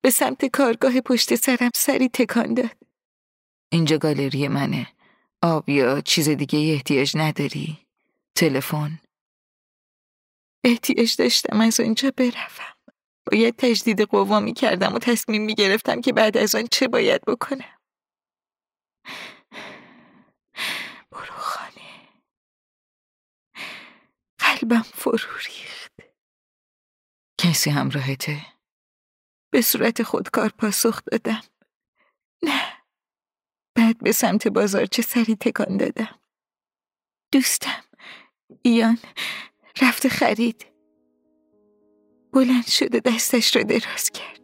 به سمت کارگاه پشت سرم سری تکان داد. اینجا گالری منه. آب یا چیز دیگه احتیاج نداری؟ تلفن؟ احتیاج داشتم از اونجا بروم. باید تجدید قوا می‌کردم و تصمیم می‌گرفتم که بعد از آن چه باید بکنم. برو خانه. قلبم فرو ریخت. کسی همراهته؟ به صورت خودکار پاسخ دادم. نه. بعد به سمت بازارچه سری تکان دادم. دوستم ایان رفته خرید. بلند شد و دستش را دراز کرد.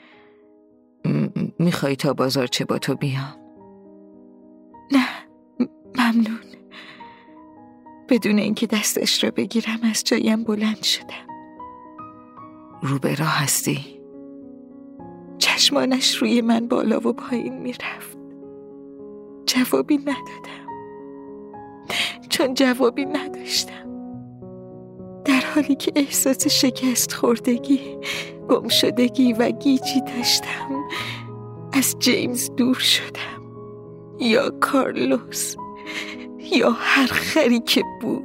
میخوای تا بازارچه با تو بیام؟ نه ممنون. بدون اینکه دستش را بگیرم از جایم بلند شدم. رو به راه هستی؟ چشمانش روی من بالا و پایین میرفت. جوابی ندادم، چون جوابی نداشتم. در حالی که احساس شکست خوردگی، گم شدگی و گیجی داشتم، از جیمز دور شدم، یا کارلوس یا هر خری که بود.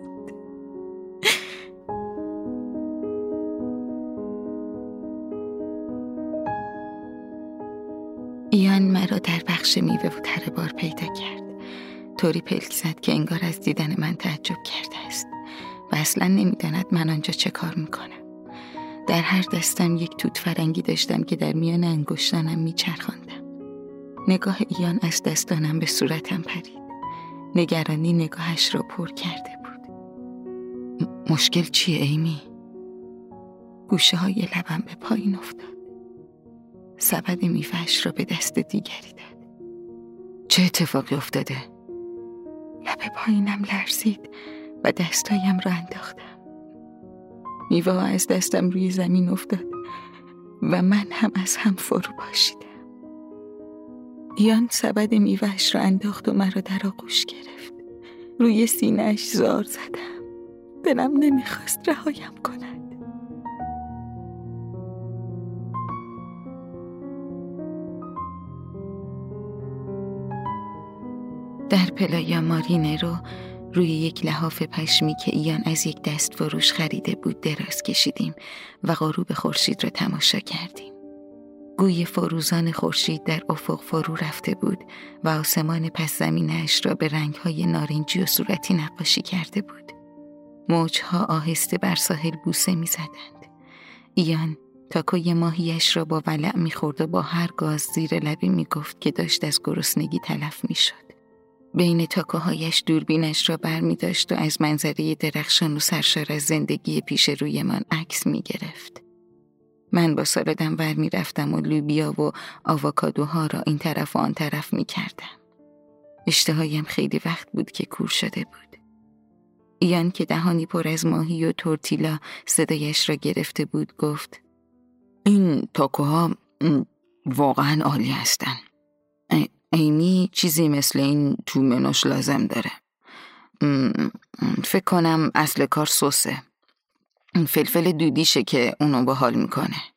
ایان مرا در بخش میوه و تره بار پیدا کرد. طوری پلک زد که انگار از دیدن من تعجب کرده است و اصلا نمیداند من آنجا چه کار میکنم. در هر دستم یک توت فرنگی داشتم که در میان انگشتانم میچرخاندم. نگاه ایان از دستانم به صورتم پرید. نگرانی نگاهش را پر کرده بود. مشکل چیه ایمی؟ گوشه های لبم به پایین افتاد. سبد میوه‌اش را به دست دیگری داد. چه اتفاقی افتاده؟ لب پایینم لرزید و دستایم را انداختم. میوه ها از دستم روی زمین افتاد و من هم از هم فرو پاشیدم. ایان سبد میوه‌اش را انداخت و مرا در آغوش گرفت. روی سینه‌اش زار زدم. دلم نمیخواست رهایم کند. در پلایا مارینه روی یک لحاف پشمی که ایان از یک دست فروش خریده بود دراز کشیدیم و غروب خورشید را تماشا کردیم. گوی فروزان خورشید در افق فرو رفته بود و آسمان پس زمینش را به رنگ‌های نارنجی و صورتی نقاشی کرده بود. موجها آهسته بر ساحل بوسه می‌زدند. ایان تاکوی ماهیش را با ولع می‌خورد و با هر گاز زیر لبی می‌گفت که داشت از گرسنگی تلف می‌شد. بین تاکوهایش دوربینش را بر می داشت و از منظره درخشان و سرشار از زندگی پیش رویمان عکس می گرفت. من با سالادم ور می رفتم و لوبیا و آووکادوها را این طرف و آن طرف می کردم. اشتهایم خیلی وقت بود که کور شده بود. ایان که دهانی پر از ماهی و تورتیلا صدایش را گرفته بود گفت: این تاکوها واقعا عالی هستن. ایمی چیزی مثل این تو منوش لازم داره. فکر کنم اصل کار سسه. فلفل دودیشه که اونو باحال میکنه.